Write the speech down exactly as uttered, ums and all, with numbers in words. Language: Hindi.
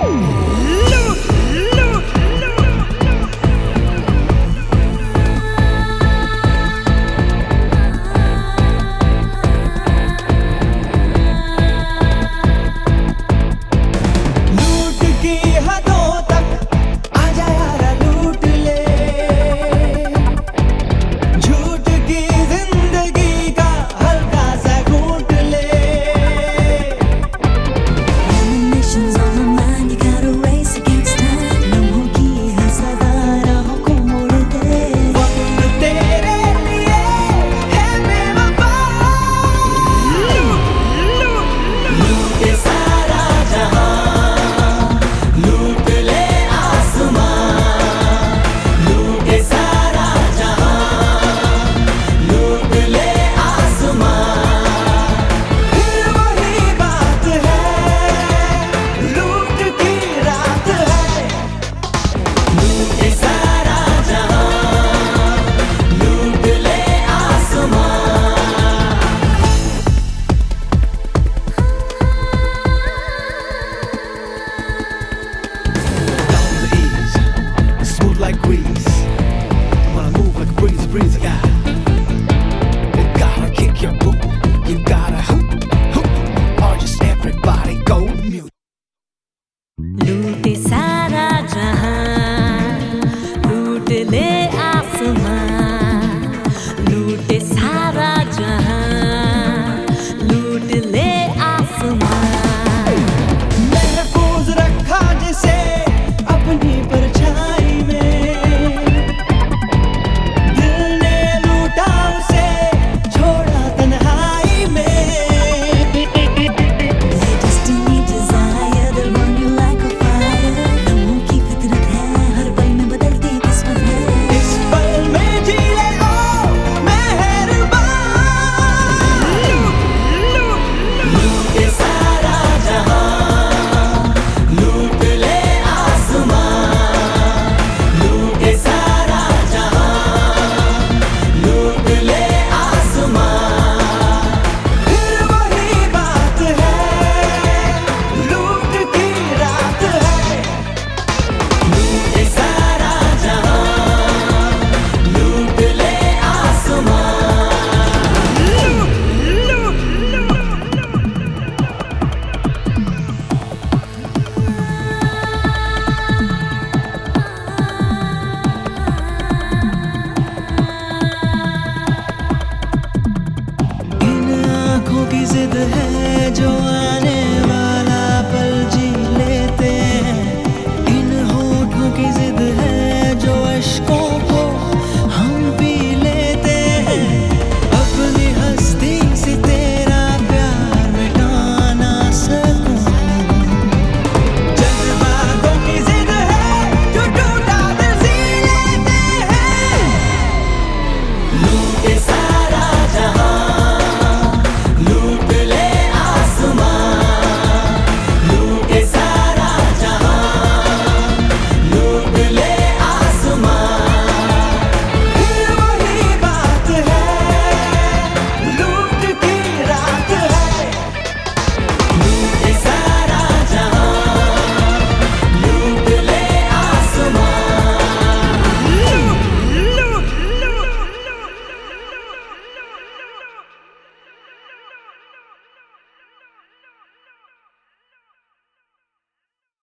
Like breeze, I wanna move like a breeze, breeze, yeah. You gotta kick your boot, you gotta hoop, hoop, or just everybody go mute. लूटे सारा जहां, लूट ले आसमां, लूटे सारा जहां, लूट ले आसमां। महफूज रखा जिसे अपनी परछाई में, की जिद है जो आने